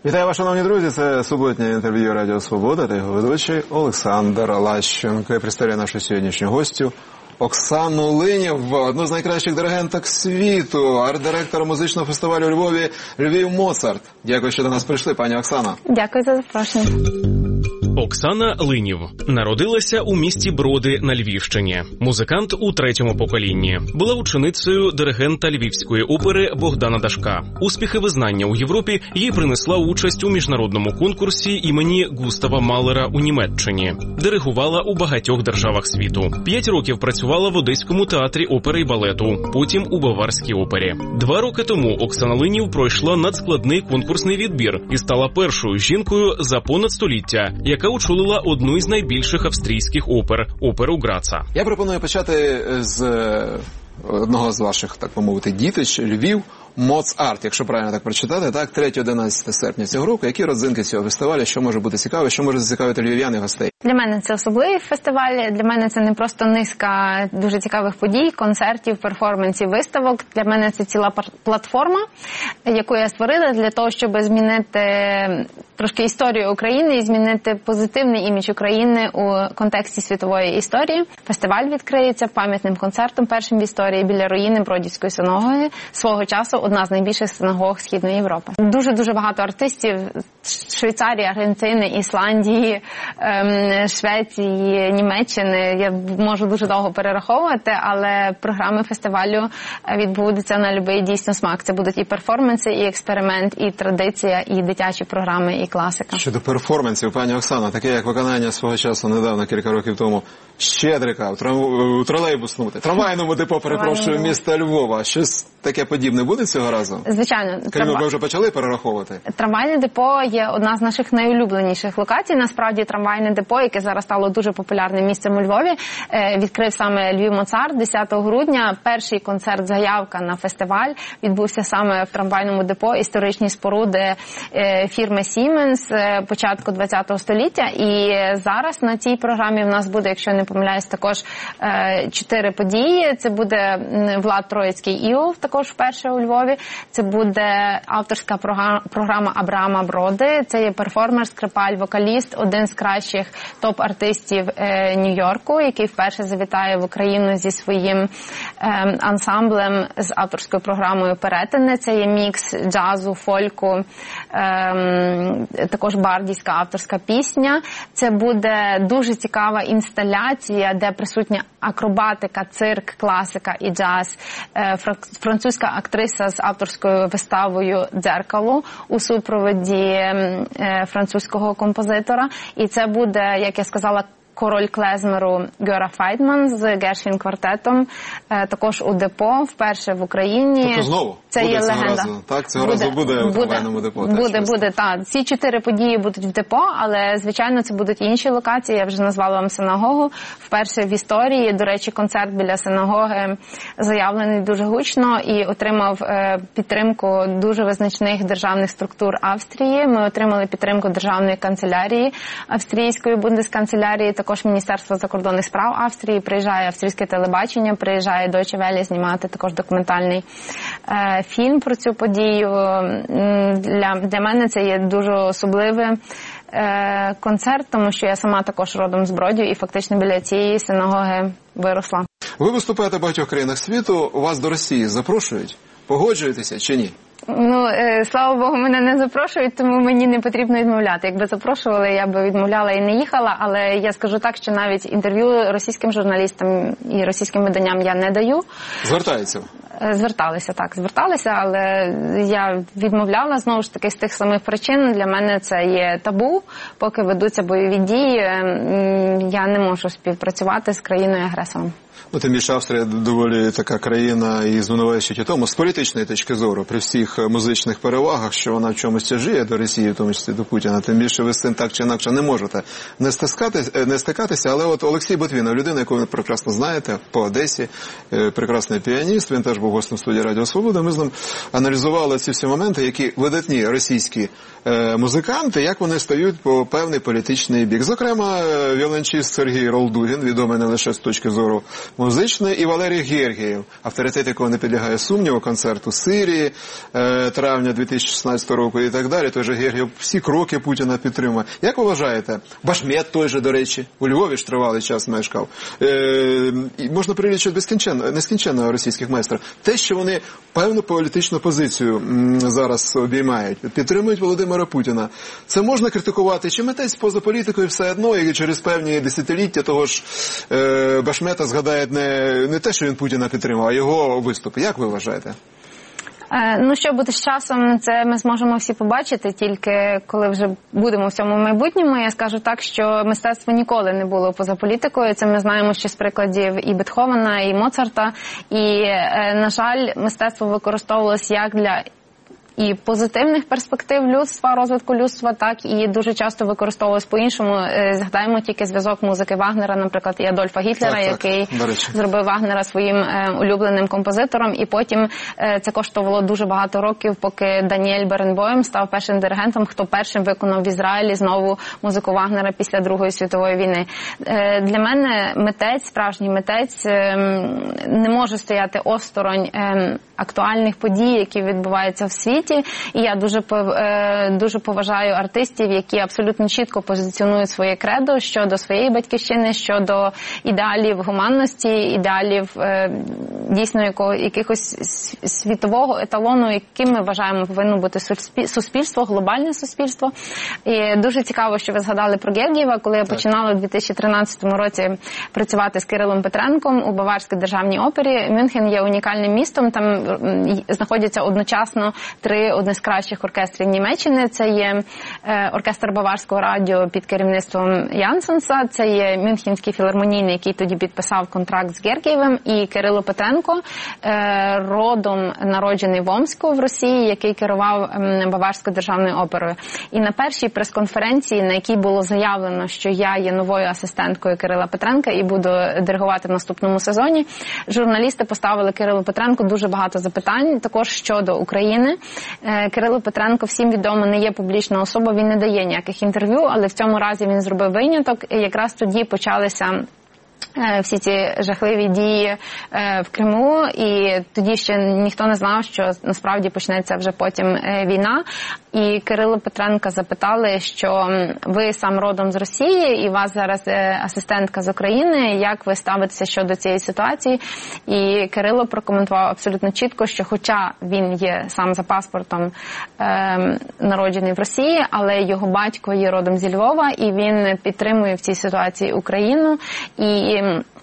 Вітаю вас, шановні друзі, це суботнє інтерв'ю Радіо Свобода та його ведучий Олександр Лащенко. Я представляю нашу сьогоднішню гостю Оксану Линів, одну з найкращих диригенток світу, арт-директора музичного фестивалю у Львові «Львів Моцарт». Дякую, що до нас прийшли, пані Оксана. Дякую за запрошення. Оксана Линів народилася у місті Броди на Львівщині. Музикант у третьому поколінні. Була ученицею диригента Львівської опери Богдана Дашка. Успіхи визнання у Європі їй принесла участь у міжнародному конкурсі імені Густава Малера у Німеччині. Диригувала у багатьох державах світу. 5 років працювала в Одеському театрі опери і балету, потім у Баварській опері. 2 роки тому Оксана Линів пройшла надскладний конкурсний відбір і стала першою жінкою за понад століття, яка очолила одну із найбільших австрійських опер – оперу Граца. Я пропоную почати з одного з ваших, так би мовити, дітищ – Львів Моцарт, якщо правильно так прочитати, так, 3-11 серпня цього року. Які родзинки цього фестивалю, що може бути цікаво, що може зацікавити львів'ян і гостей? Для мене це особливий фестиваль, для мене це не просто низка дуже цікавих подій, концертів, перформансів, виставок. Для мене це ціла платформа, яку я створила для того, щоб змінити трошки історію України і змінити позитивний імідж України у контексті світової історії. Фестиваль відкриється пам'ятним концертом, першим в історії біля руїни Бродівської синагоги, свого часу одна з найбільших синагог Східної Європи. Дуже-дуже багато артистів Швейцарії, Аргентини, Ісландії, Швеції, Німеччини. Я можу дуже довго перераховувати, але програми фестивалю відбудуться на любий дійсно смак. Це будуть і перформанси, і експеримент, і традиція, і дитячі програми, і класика. Щодо перформансів, пані Оксана, таке як виконання свого часу недавно, кілька років тому, Щедрика у тролейбусному, трамвайному депо, перепрошую, міста Львова. Щось таке подібне буде цього разу? Звичайно. Крім, ви вже почали перераховувати? Трамвайне депо є одна з наших найулюбленіших локацій. Насправді, трамвайне депо, яке зараз стало дуже популярним місцем у Львові, відкрив саме Львів Моцарт 10 грудня. Перший концерт «Заявка» на фестиваль відбувся саме в трамвайному депо, історичні споруди фірми Siemens початку 20-го століття. І зараз на цій програмі в нас буде, якщо не помиляюсь, також 4 події. Це буде Влад Троїцький Іов, також вперше у Львові. Це буде авторська програма Абрама Броди. Це є перформер, скрипаль, вокаліст, один з кращих топ-артистів Нью-Йорку, який вперше завітає в Україну зі своїм ансамблем з авторською програмою «Перетини». Це є мікс джазу, фольку, також бардівська авторська пісня. Це буде дуже цікава інсталяція, де присутня акробатика, цирк, класика і джаз. Французька актриса з авторською виставою «Дзеркало» у супроводі французького композитора. І це буде, як я сказала, король клезмеру Гьора Файдман з Гершвін-квартетом, також у депо, вперше в Україні. Тобто знову? Це буде є цього легенда. Разу, так? Цього разу буде у трамвайному депо. Буде, так. Ці 4 події будуть в депо, але, звичайно, це будуть інші локації. Я вже назвала вам синагогу. Вперше в історії, до речі, концерт біля синагоги заявлений дуже гучно і отримав підтримку дуже визначних державних структур Австрії. Ми отримали підтримку державної канцелярії австрійської бундесканцелярії, також Міністерство закордонних справ Австрії, приїжджає австрійське телебачення, приїжджає Deutsche Welle знімати також документальний фільм про цю подію. Для мене це є дуже особливий концерт, тому що я сама також родом з Бродів і фактично біля цієї синагоги виросла. Ви виступаєте в багатьох країнах світу, вас до Росії запрошують? Погоджуєтеся чи ні? Слава Богу, мене не запрошують, тому мені не потрібно відмовляти. Якби запрошували, я би відмовляла і не їхала, але я скажу так, що навіть інтерв'ю російським журналістам і російським виданням я не даю. Звертаються? Зверталися, але я відмовляла, знову ж таки, з тих самих причин. Для мене це є табу. Поки ведуться бойові дії, я не можу співпрацювати з країною-агресором. Тим більше Австрія доволі така країна і звинувачують у тому, з політичної точки зору, при всіх музичних перевагах, що вона в чомусь тяжіє до Росії, в тому числі до Путіна, тим більше ви з цим так чи інакше не можете не стикатися. Але от Олексій Ботвінов, людина, яку ви прекрасно знаєте, по Одесі, прекрасний піаніст, він теж був був гостем студії Радіо Свобода. Ми з ним аналізували ці всі моменти, які видатні російські музиканти, як вони стають по певний політичний бік. Зокрема, віолончист Сергій Ролдугін, відомий не лише з точки зору музичної, і Валерій Гергієв, авторитет якого не підлягає сумніву, концерт у Сирії, травня 2016 року і так далі. Той же Гергієв всі кроки Путіна підтримує. Як ви вважаєте? Башмет той же, до речі, у Львові ж тривалий час мешкав. Можна прилічити нескінченно російських майстрів. Те, що вони певну політичну позицію зараз обіймають, підтримують Володимира Путіна. Це можна критикувати, чи митець поза політикою все одно, і через певні десятиліття того ж Башмета згадає не те, що він Путіна підтримав, а його виступи. Як ви вважаєте? Ну, що буде з часом, це ми зможемо всі побачити, тільки коли вже будемо в цьому майбутньому. Я скажу так, що мистецтво ніколи не було поза політикою. Це ми знаємо ще з прикладів і Бетховена, і Моцарта. І, на жаль, мистецтво використовувалось як для і позитивних перспектив людства, розвитку людства, так і дуже часто використовувалось по-іншому. Згадаємо тільки зв'язок музики Вагнера, наприклад, і Адольфа Гітлера, який зробив Вагнера своїм улюбленим композитором, і потім це коштувало дуже багато років, поки Даніель Беренбойм став першим диригентом, хто першим виконав в Ізраїлі знову музику Вагнера після Другої світової війни. Для мене митець, справжній митець, не може стояти осторонь актуальних подій, які відбуваються в світі. І я дуже поважаю артистів, які абсолютно чітко позиціонують своє кредо щодо своєї батьківщини, щодо ідеалів гуманності, ідеалів дійсно якихось світового еталону, яким ми вважаємо повинно бути суспільство, глобальне суспільство. І дуже цікаво, що ви згадали про Гергієва. Коли я починала у 2013 році працювати з Кирилом Петренком у Баварській державній опері, Мюнхен є унікальним містом, там знаходяться одночасно одне з кращих оркестрів Німеччини. Це є оркестр Баварського радіо під керівництвом Янсенса, це є Мюнхенський філармонійний, який тоді підписав контракт з Гергієвим, і Кирило Петренко, родом народжений в Омську в Росії, який керував Баварською державною оперою. І на першій прес-конференції, на якій було заявлено, що я є новою асистенткою Кирила Петренка і буду диригувати в наступному сезоні, журналісти поставили Кирилу Петренку дуже багато запитань, також щодо України. Кирило Петренко, всім відомо, не є публічна особа, він не дає ніяких інтерв'ю, але в цьому разі він зробив виняток, і якраз тоді почалися всі ці жахливі дії в Криму, і тоді ще ніхто не знав, що насправді почнеться вже потім війна. І Кирило Петренка запитали, що ви сам родом з Росії, і у вас зараз асистентка з України, як ви ставитеся щодо цієї ситуації? І Кирило прокоментував абсолютно чітко, що хоча він є сам за паспортом народжений в Росії, але його батько є родом зі Львова, і він підтримує в цій ситуації Україну, і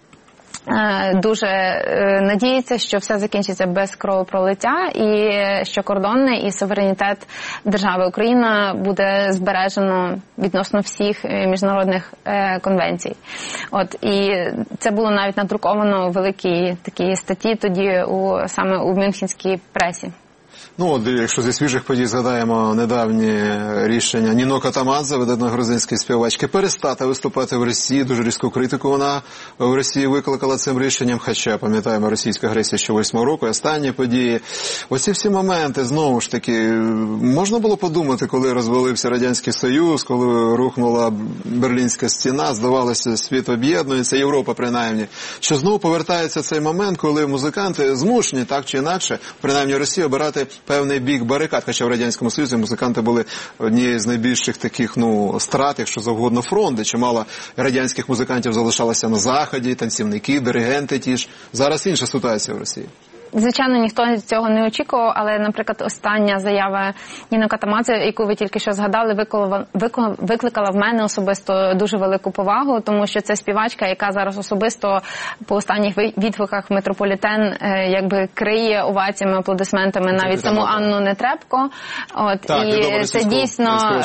дуже надіється, що все закінчиться без кровопролиття і що кордони і суверенітет держави Україна буде збережено відносно всіх міжнародних конвенцій. І це було навіть надруковано у великій такій статті тоді саме у мюнхенській пресі. Якщо зі свіжих подій згадаємо недавнє рішення Ніно Катамадзе, видатної грузинської співачки, перестати виступати в Росії. Дуже різку критику вона в Росії викликала цим рішенням, хоча, пам'ятаємо, російська агресія ще 8-го року, і останні події. Оці всі моменти, знову ж таки, можна було подумати, коли розвалився Радянський Союз, коли рухнула Берлінська стіна, здавалося, світ об'єднується, Європа принаймні, що знову повертається цей момент, коли музиканти змушені, так чи інакше, принаймні Росія, обирати певний бік барикад, хоча в Радянському Союзі музиканти були однією з найбільших таких, страт, якщо завгодно, фронт, чимало радянських музикантів залишалося на Заході, танцівники, диригенти ті ж. Зараз інша ситуація в Росії. Звичайно, ніхто цього не очікував, але, наприклад, остання заява Ніно Катамадзе, яку ви тільки що згадали, викликала в мене особисто дуже велику повагу, тому що це співачка, яка зараз особисто по останніх відгуках в Метрополітен криє оваціями, аплодисментами навіть саму Анну Нетребко. І це дійсно,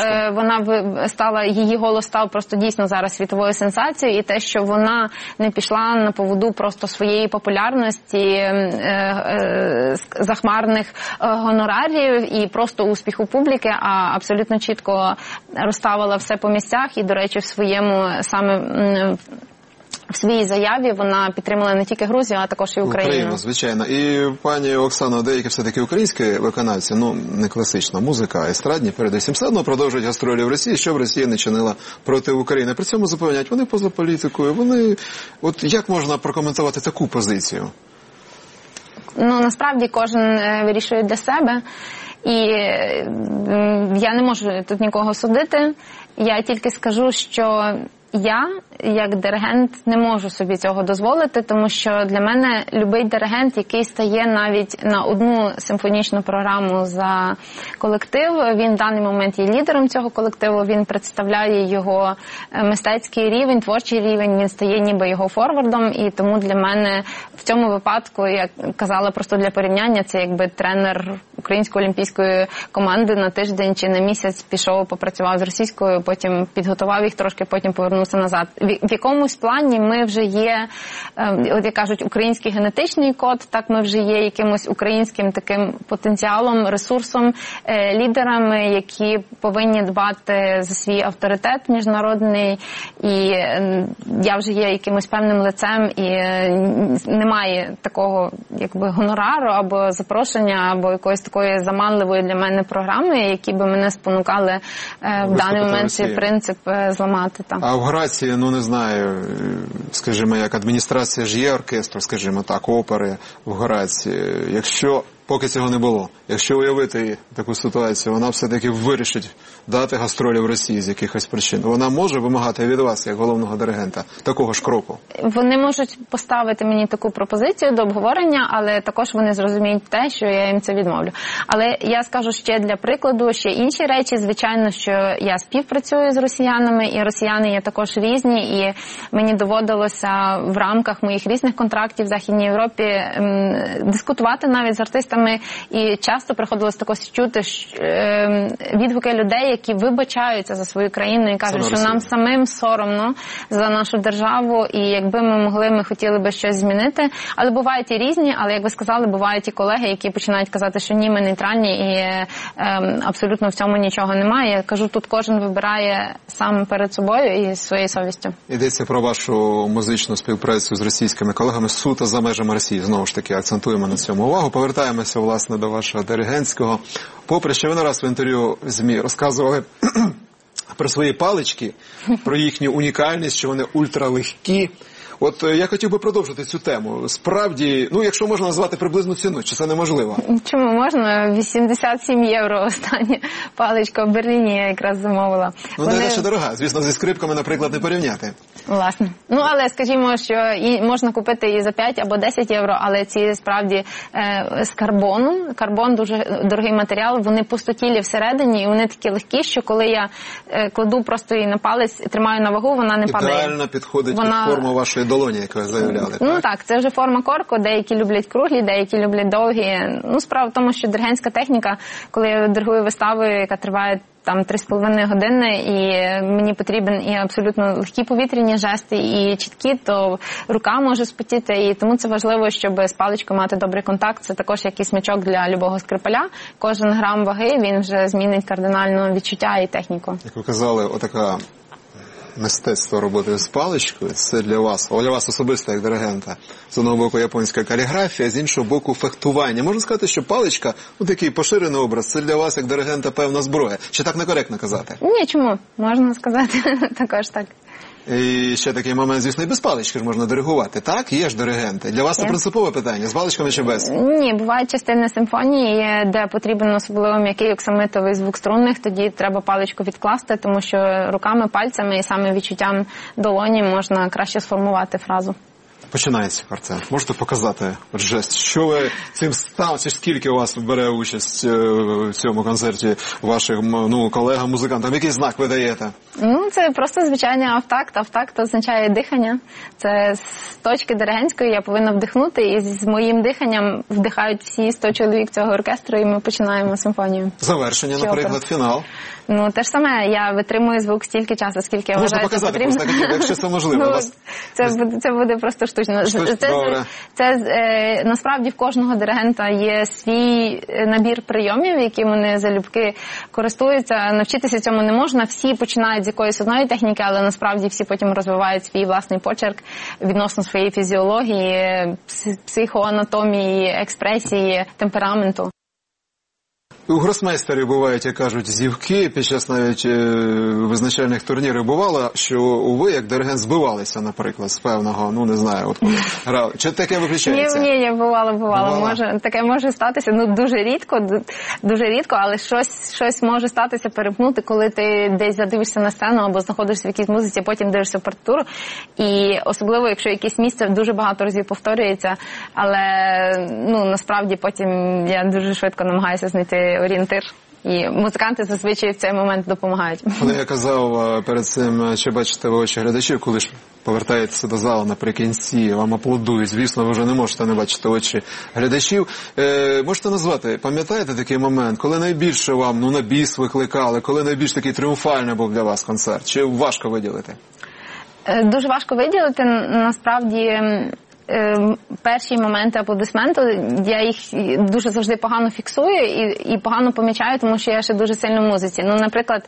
її голос став просто дійсно зараз світовою сенсацією, і те, що вона не пішла на поводу просто своєї популярності, захмарних гонорарів і просто успіху публіки, а абсолютно чітко розставила все по місцях і, до речі, в своєму саме в своїй заяві вона підтримала не тільки Грузію, а також і Україну. Звичайно. І, пані Оксано, деякі все-таки українські виконавці, не класична музика, а естрадні, передусім, все одно продовжують гастролі в Росії, що в Росії не чинила проти України. При цьому запевняють, вони поза політикою, вони... От як можна прокоментувати таку позицію? Насправді кожен вирішує для себе. І я не можу тут нікого судити. Я тільки скажу, що я, як диригент, не можу собі цього дозволити, тому що для мене любий диригент, який стає навіть на одну симфонічну програму за колектив, він в даний момент є лідером цього колективу, він представляє його мистецький рівень, творчий рівень, він стає ніби його форвардом, і тому для мене в цьому випадку, як казала просто для порівняння, це якби тренер української олімпійської команди на тиждень чи на місяць пішов, попрацював з російською, потім підготував їх трошки, потім повернувся назад. В якомусь плані ми вже є, от як кажуть, український генетичний код, так ми вже є якимось українським таким потенціалом, ресурсом, лідерами, які повинні дбати за свій авторитет міжнародний, і я вже є якимось певним лицем, і немає такого якби гонорару або запрошення, або якоїсь такої заманливої для мене програми, які би мене спонукали в даний момент цей принцип зламати. А в Грації, не знаю, скажімо, як адміністрація ж є оркестру, скажімо так, опери в Грації. Якщо, поки цього не було, якщо уявити таку ситуацію, вона все-таки вирішить дати гастролі в Росії з якихось причин. Вона може вимагати від вас, як головного диригента, такого ж кроку? Вони можуть поставити мені таку пропозицію до обговорення, але також вони зрозуміють те, що я їм це відмовлю. Але я скажу ще для прикладу, ще інші речі. Звичайно, що я співпрацюю з росіянами, і росіяни є також різні, і мені доводилося в рамках моїх різних контрактів в Західній Європі дискутувати навіть з артистами, і часто приходилось також чути відгуки людей, які вибачаються за свою країну і кажуть, що нам самим соромно за нашу державу, і якби ми хотіли би щось змінити. Але бувають і різні, але, як ви сказали, бувають і колеги, які починають казати, що ні, ми нейтральні і абсолютно в цьому нічого немає. Я кажу, тут кожен вибирає сам перед собою і своєю совістю. Йдеться про вашу музичну співпрацю з російськими колегами суто за межами Росії. Знову ж таки, акцентуємо на цьому увагу. Повертаємося, власне, до вашого диригентського. Попри що ви не раз в інтерв'ю в ЗМІ розказували про свої палички, про їхню унікальність, що вони ультралегкі. От я хотів би продовжити цю тему. Справді, якщо можна назвати приблизну ціну, чи це неможливо? Чому можна? 87 євро остання паличка в Берліні я якраз замовила. Не дещо дорога. Звісно, зі скрипками, наприклад, не порівняти. Власне. Але скажімо, що можна купити і за 5 або 10 євро, але ці справді з карбону. Карбон дуже дорогий матеріал, вони пустотілі всередині, і вони такі легкі, що коли я кладу просто її на палець, тримаю на вагу, вона не падає. Ідеально підходить під форму вашої долоні, яку ви заявляли. Так, це вже форма корку, деякі люблять круглі, деякі люблять довгі. Справа в тому, що диригентська техніка, коли я диригую виставу, яка триває 3,5 години, і мені потрібен і абсолютно легкі повітряні жести, і чіткі, то рука може спотіти, і тому це важливо, щоб з паличкою мати добрий контакт. Це також якийсь смичок для любого скрипаля. Кожен грам ваги, він вже змінить кардинально відчуття і техніку. Як ви казали, отака мистецтво роботи з паличкою, це для вас особисто, як диригента. З одного боку японська каліграфія, з іншого боку фехтування. Можна сказати, що паличка, такий поширений образ, це для вас, як диригента, певна зброя. Чи так некоректно казати? Ні, чому? Можна сказати також так. І ще такий момент, звісно, і без палички ж можна диригувати, так? Є ж диригенти. Для вас це принципове питання, з паличками чи без? Ні, бувають частини симфонії, де потрібен особливо м'який оксамитовий звук струнних, тоді треба паличку відкласти, тому що руками, пальцями і саме відчуттям долоні можна краще сформувати фразу. Починається, Арсен. Можете показати жест? Що ви цим ставите? Скільки у вас бере участь в цьому концерті вашим колегам, музикантам? Який знак ви даєте? Це просто звичайний автакт. Автакт означає дихання. Це з точки диригентської я повинна вдихнути, і з моїм диханням вдихають всі 100 чоловік цього оркестру, і ми починаємо симфонію. Завершення, наприклад, фінал. Те ж саме, я витримую звук стільки часу, скільки я вважаю, можна показати, просто, якщо це можливо. Це буде просто штучно точно. Це насправді в кожного диригента є свій набір прийомів, яким вони залюбки користуються. Навчитися цьому не можна. Всі починають з якоїсь одної техніки, але насправді всі потім розвивають свій власний почерк відносно своєї фізіології, психоанатомії, експресії, темпераменту. У гросмейстерів бувають, як кажуть, зівки, під час навіть визначальних турнірів бувало, що ви, як диригент, збивалися, наприклад, з певного, не знаю, от коли грали. Чи таке виключається? Ні, бувало. Таке може статися, дуже рідко, але щось може статися, перепнути, коли ти десь задивишся на сцену або знаходишся в якійсь музиці, потім дивишся в партитуру. І особливо, якщо якесь місце дуже багато разів повторюється, але насправді потім я дуже швидко намагаюся знайти орієнтир. І музиканти зазвичай в цей момент допомагають. Але я казав перед цим, чи бачите ви очі глядачів, коли ж повертаєтеся до залу наприкінці, вам аплодують. Звісно, ви вже не можете не бачити очі глядачів. Можете назвати, пам'ятаєте такий момент, коли найбільше вам на біс викликали, коли найбільш такий тріумфальний був для вас концерт? Чи важко виділити? Дуже важко виділити. Насправді, перші моменти аплодисменту, я їх дуже завжди погано фіксую і погано помічаю, тому що я ще дуже сильно в музиці. Наприклад,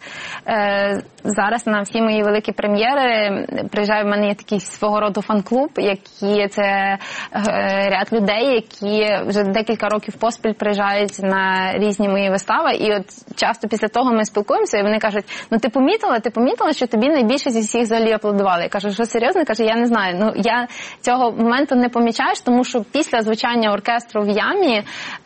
зараз на всі мої великі прем'єри приїжджає в мене є такий свого роду фан-клуб, це ряд людей, які вже декілька років поспіль приїжджають на різні мої вистави, і от часто після того ми спілкуємося, і вони кажуть, ти помітила, що тобі найбільше зі всіх взагалі аплодували? Я кажу, що серйозно? Каже, я не знаю. Я цього моменту не помічаєш, тому що після звучання оркестру в ямі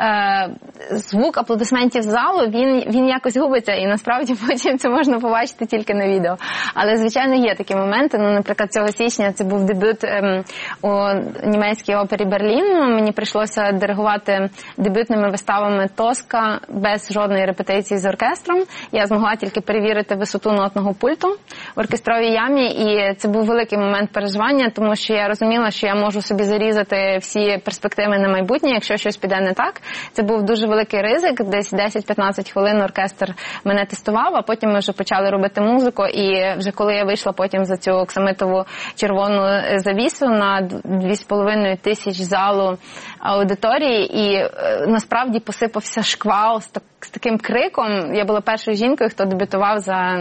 звук аплодисментів залу, він якось губиться, і насправді потім це можна побачити тільки на відео. Але, звичайно, є такі моменти. Наприклад, цього січня це був дебют у німецькій опері Берлін. Мені прийшлося диригувати дебютними виставами Тоска без жодної репетиції з оркестром. Я змогла тільки перевірити висоту нотного пульту в оркестровій ямі, і це був великий момент переживання, тому що я розуміла, що я можу собі зарізати всі перспективи на майбутнє, якщо щось піде не так. Це був дуже великий ризик, десь 10-15 хвилин оркестр мене тестував, а потім ми вже почали робити музику, і вже коли я вийшла потім за цю оксамитову червону завісу на 2500 залу аудиторії, і насправді посипався шквал з таким криком. Я була першою жінкою, хто дебютував за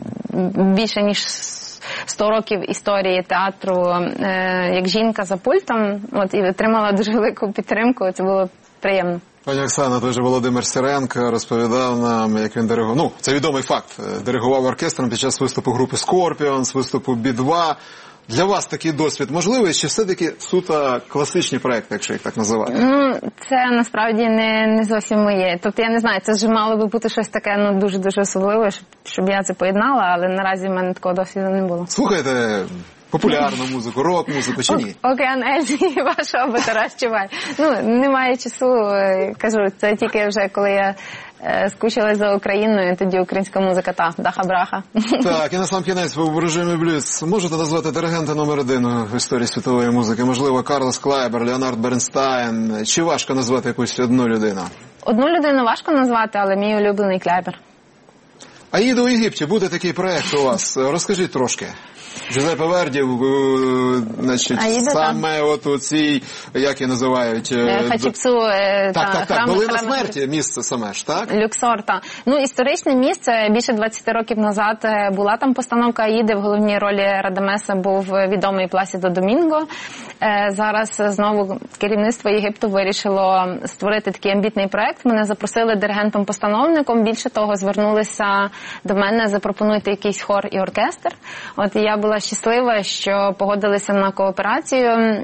більше ніж 100 років історії театру як жінка за пультом, і отримала дуже велику підтримку, це було приємно. Пані Оксана, той же Володимир Сиренко розповідав нам, як він диригував, це відомий факт, диригував оркестром під час виступу групи Scorpions, виступу Би-2. Для вас такий досвід можливий, чи все-таки суто класичні проекти, якщо їх так називати? Це насправді не зовсім моє. Тобто, я не знаю, це ж мало би бути щось таке дуже-дуже особливе, щоб я це поєднала, але наразі в мене такого досвіду не було. Слухайте популярну музику, рок-музику чи ні? Океан Ельзи і вашого Тарас Чубай. Немає часу, кажу, це тільки вже коли я скучила за Україною, тоді українська музика, даха-браха. Так, і на сам кінець, ви в режимі Бліц можете назвати диригента номер 1 в історії світової музики? Можливо, Карлос Клайбер, Леонард Бернстайн. Чи важко назвати якусь одну людину? Одну людину важко назвати, але мій улюблений Клайбер. «Аїда у Єгипті» буде такий проект у вас. Розкажіть трошки. Джузеппе Верді, значить, Аїда, саме от у цій, як її називають? Хачепсу. Так, долина смерті, місце саме ж, так? Люксор, так. Історичне місце. Більше 20 років назад була там постановка Аїди. В головній ролі Радамеса був відомий Пласідо Домінго. Зараз знову керівництво Єгипту вирішило створити такий амбітний проект. Мене запросили диригентом-постановником. Більше того, звернулися до мене, запропонуйте якийсь хор і оркестр. І я була щаслива, що погодилися на кооперацію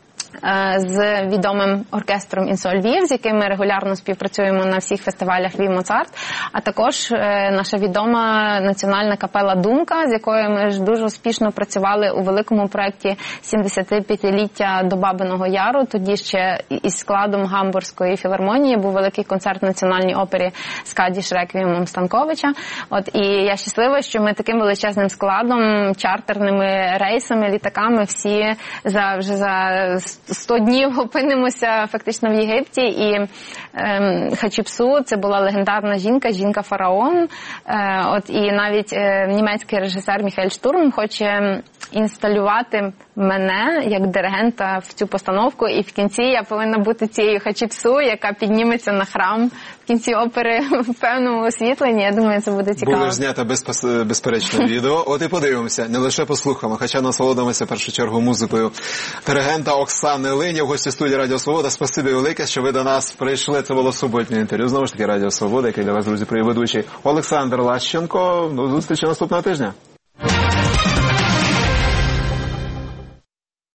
з відомим оркестром «Інсоль Львів», з яким ми регулярно співпрацюємо на всіх фестивалях «Львів Моцарт», а також наша відома національна капела «Думка», з якою ми ж дуже успішно працювали у великому проєкті 75-ліття до Бабиного Яру. Тоді ще із складом Гамбурзької філармонії був великий концерт в Національній опері з «Кадіш Реквіємом» Станковича. І я щаслива, що ми таким величезним складом, чартерними рейсами, літаками всі вже за 100 днів опинимося фактично в Єгипті, і Хачіпсу це була легендарна жінка-фараон. І навіть німецький режисер Міхаель Штурм хоче інсталювати мене як диригента в цю постановку, і в кінці я повинна бути цією Хачіпсу, яка підніметься на храм в кінці опери в певному освітленні. Я думаю, це буде цікаво. Буде знято безперечно відео. От і подивимося, не лише послухаємо, хоча насолодимося в першу чергу музикою диригента Оксани Линів, гості студії Радіо Свобода. Спасибі велике, що ви до нас прийшли. Це було суботнє інтерв'ю. Знову ж таки, Радіо Свобода, який для вас, друзі, привів ведучий Олександр Лащенко. До зустрічі наступного тижня.